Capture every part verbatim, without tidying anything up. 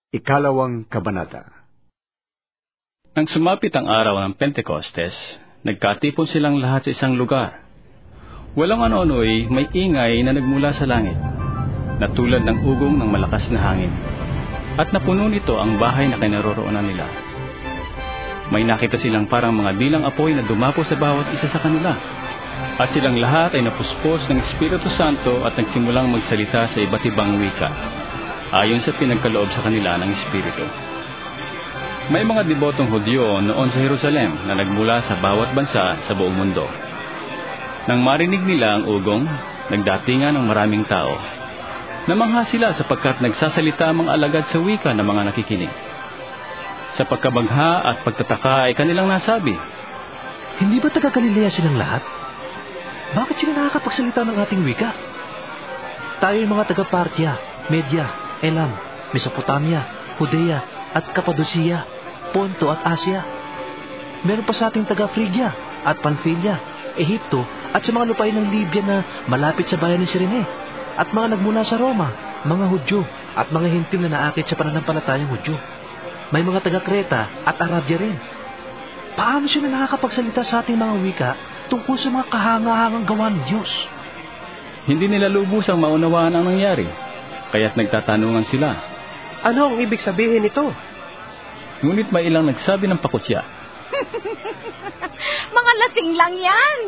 Ikalawang Kabanata. Nang sumapit ang araw ng Pentecostes, nagkatipon silang lahat sa isang lugar. Walang anonoy, may ingay na nagmula sa langit, na tulad ng ugong ng malakas na hangin, at napuno nito ang bahay na kinaroroonan nila. May nakita silang parang mga dilang apoy na dumapo sa bawat isa sa kanila, at silang lahat ay napuspos ng Espiritu Santo at nagsimulang magsalita sa iba't ibang wika, ayon sa pinagkaloob sa kanila ng Espiritu. May mga debotong Hudyo noon sa Jerusalem na nagmula sa bawat bansa sa buong mundo. Nang marinig nila ang ugong, nagdatingan ng maraming tao. Namangha sila sapagkat nagsasalita ang mga alagad sa wika ng mga nakikinig. Sa pagkabagha at pagtataka ay kanilang nasabi, "Hindi ba taga-Galilea silang lahat? Bakit sila nakakapagsalita ng ating wika? Tayo yung mga taga-Partya, Media, Elam, Mesopotamia, Judea at Cappadocia, Ponto at Asia. Meron pa sa ating taga-Phrygia at Pamphylia, Ehipto at sa mga lupain ng Libya na malapit sa bayan ni Cyrene, at mga nagmula sa Roma, mga Hudyo at mga Hintil na naakit sa pananampalatayang Hudyo. May mga taga-Creta at Arabia rin. Paano sila nakakapagsalita sa ating mga wika tungkol sa mga kahanga-hangang gawa ng Diyos?" Hindi nila lubusang maunawaan ang nangyari, kaya't nagtatanungan sila, "Ano ang ibig sabihin nito?" Ngunit may ilang nagsabi ng pakutya, "Mga lasing lang yan."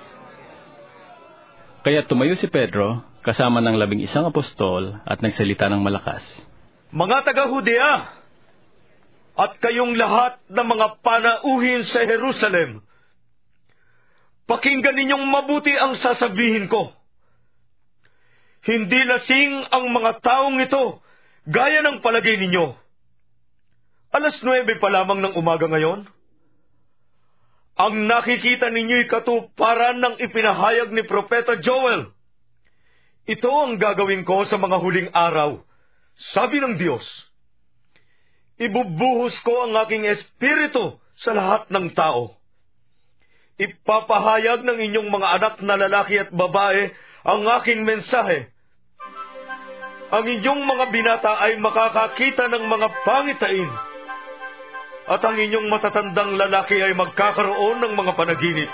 Kaya tumayo si Pedro, kasama ng labing isang apostol, at nagsalita ng malakas, "Mga taga-Judea, at kayong lahat na mga panauhin sa Jerusalem, pakinggan ninyong mabuti ang sasabihin ko. Hindi lasing ang mga taong ito, gaya ng palagay ninyo. Alas nuwebe pa lamang ng umaga ngayon. Ang nakikita ninyo'y katuparan ng ipinahayag ni Propeta Joel. Ito ang gagawin ko sa mga huling araw, sabi ng Diyos. Ibubuhos ko ang aking espiritu sa lahat ng tao. Ipapahayag ng inyong mga anak na lalaki at babae ang aking mensahe. Ang inyong mga binata ay makakakita ng mga pangitain, at ang inyong matatandang lalaki ay magkakaroon ng mga panaginip.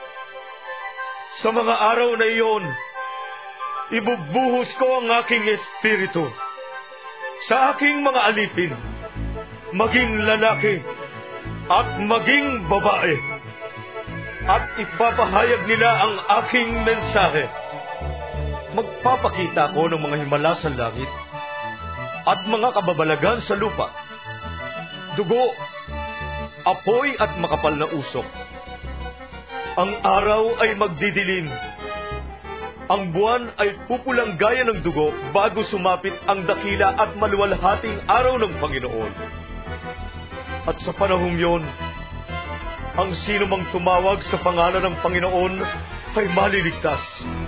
Sa mga araw na iyon, ibubuhos ko ang aking espiritu sa aking mga alipin, maging lalaki at maging babae, at ipapahayag nila ang aking mensahe. Magpapakita ko ng mga himala sa langit at mga kababalagan sa lupa, dugo, apoy at makapal na usok. Ang araw ay magdidilim, ang buwan ay pupulang gaya ng dugo bago sumapit ang dakila at maluwalhating araw ng Panginoon. At sa panahong yon, ang sino mang tumawag sa pangalan ng Panginoon ay maliligtas.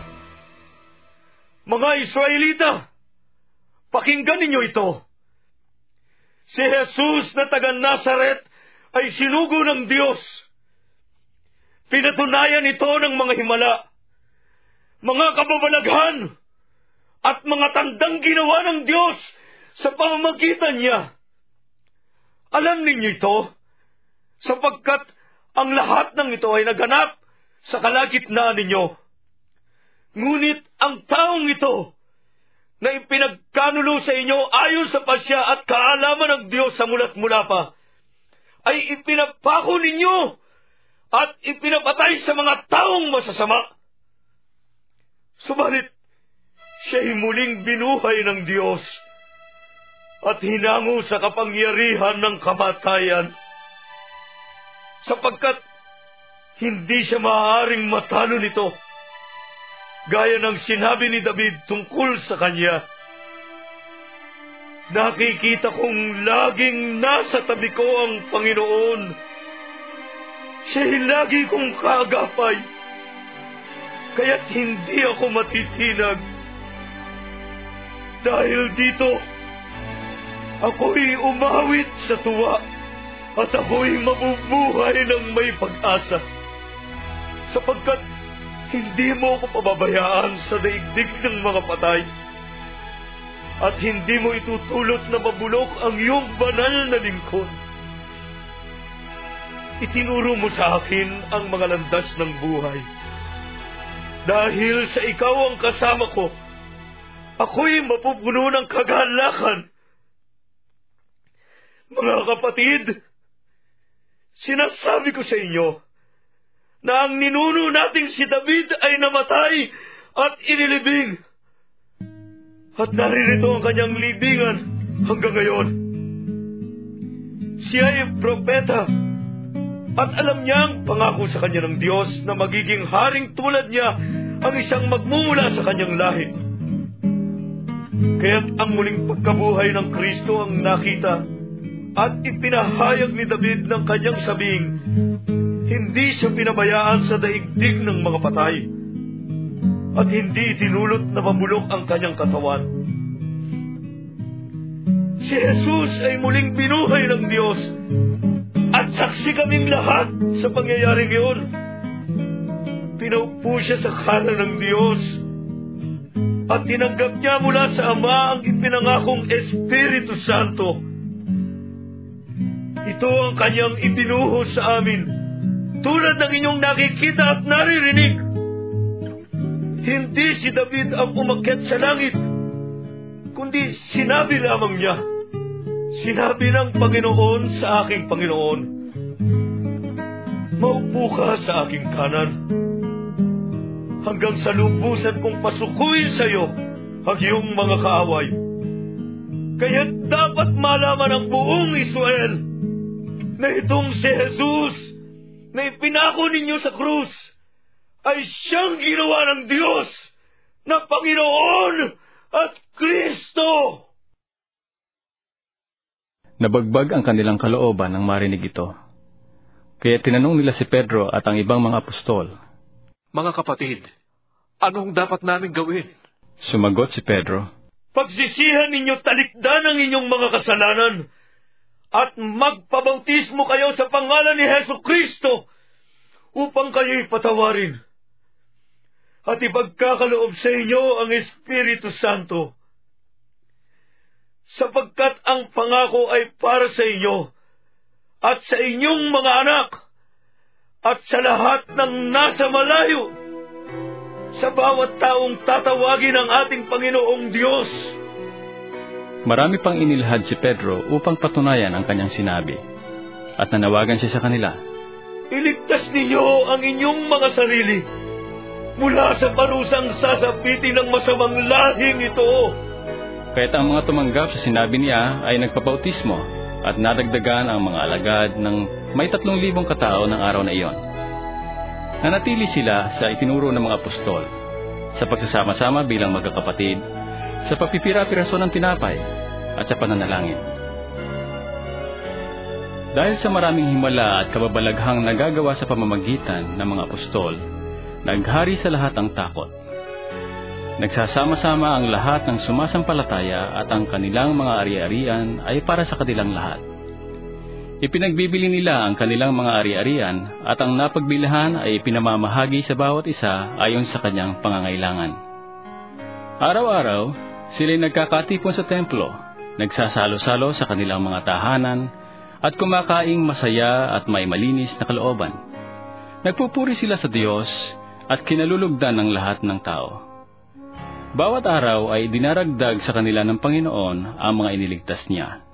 Mga Israelita, pakinggan ninyo ito. Si Jesus na taga-Nazaret ay sinugo ng Diyos. Pinatunayan ito ng mga himala, mga kababalaghan, at mga tandang ginawa ng Diyos sa pamamagitan niya. Alam ninyo ito, sapagkat ang lahat ng ito ay naganap sa kalagitnaan ninyo. Ngunit ang taong ito, na ipinagkanulo sa inyo ayon sa pasya at kaalaman ng Diyos sa mulat mula pa, ay ipinapako ninyo at ipinapatay sa mga taong masasama. Subalit, siya'y muling binuhay ng Diyos at hinango sa kapangyarihan ng kamatayan, sapagkat hindi siya maaaring matalo nito, gaya ng sinabi ni David tungkol sa kanya. Nakikita kong laging nasa tabi ko ang Panginoon. Siya'y lagi kong kaagapay, kaya't hindi ako matitinag. Dahil dito, ako'y umawit sa tuwa, at ako'y mabubuhay ng may pag-asa, sapagkat hindi mo ako pababayaan sa daigdig ng mga patay, at hindi mo itutulot na mabulok ang iyong banal na lingkod. Itinuro mo sa akin ang mga landas ng buhay. Dahil sa ikaw ang kasama ko, ako'y mapupuno ng kagalakan. Mga kapatid, sinasabi ko sa inyo na ang ninuno nating si David ay namatay at inilibing. At naririto ang kanyang libingan hanggang ngayon. Siya ay propeta at alam niya ang pangako sa kanya ng Diyos na magiging haring tulad niya ang isang magmumula sa kanyang lahi. Kaya't ang muling pagkabuhay ng Kristo ang nakita at ipinahayag ni David ng kanyang sabing, hindi siya pinabayaan sa daigdig ng mga patay at hindi itinulot na mabulok ang kanyang katawan. Si Jesus ay muling binuhay ng Diyos at saksi kaming lahat sa pangyayaring iyon. Pinaupo siya sa kanan ng Diyos at tinanggap niya mula sa Ama ang ipinangakong Espiritu Santo. Ito ang kanyang ibinuhos sa amin, tulad ng inyong nakikita at naririnig. Hindi si David ang umakyat sa langit, kundi sinabi lamang niya, sinabi ng Panginoon sa aking Panginoon, maupo ka sa aking kanan, hanggang sa lubusan kong pasukuin sa iyo ang iyong mga kaaway. Kaya dapat malaman ng buong Israel na itong si Jesus na ipinako ninyo sa krus ay siyang ginawa ng Diyos na Panginoon at Kristo. Nabagbag ang kanilang kalooban nang marinig ito. Kaya tinanong nila si Pedro at ang ibang mga apostol, Mga kapatid, anong dapat namin gawin? Sumagot si Pedro, Pagsisihan ninyo talikdan ang inyong mga kasalanan at magpabautismo kayo sa pangalan ni Hesus Kristo upang kayo'y patawarin. At ipagkakaloob sa inyo ang Espiritu Santo, sapagkat ang pangako ay para sa inyo at sa inyong mga anak at sa lahat ng nasa malayo, sa bawat taong tatawagin ang ating Panginoong Diyos. Marami pang inilahad si Pedro upang patunayan ang kanyang sinabi, at nanawagan siya sa kanila, Iligtas ninyo ang inyong mga sarili mula sa parusang sasapitin ng masamang lahing ito. Kaya't ang mga tumanggap sa sinabi niya ay nagpabautismo at nadagdagan ang mga alagad ng may tatlong libong katao ng araw na iyon. Nanatili sila sa itinuro ng mga apostol, sa pagsasama-sama bilang magkakapatid, sa pagpipira-piraso ng tinapay, at sa pananalangin. Dahil sa maraming himala at kababalaghang nagagawa sa pamamagitan ng mga apostol, naghari sa lahat ang takot. Nagsasama-sama ang lahat ng sumasampalataya at ang kanilang mga ari-arian ay para sa kanilang lahat. Ipinagbibili nila ang kanilang mga ari-arian at ang napagbilihan ay pinamamahagi sa bawat isa ayon sa kanyang pangangailangan. Araw-araw, sila'y nagkakatipon sa templo, nagsasalo-salo sa kanilang mga tahanan at kumakaing masaya at may malinis na kalooban. Nagpupuri sila sa Diyos at kinalulugdan ng lahat ng tao. Bawat araw ay dinaragdag sa kanila ng Panginoon ang mga iniligtas niya.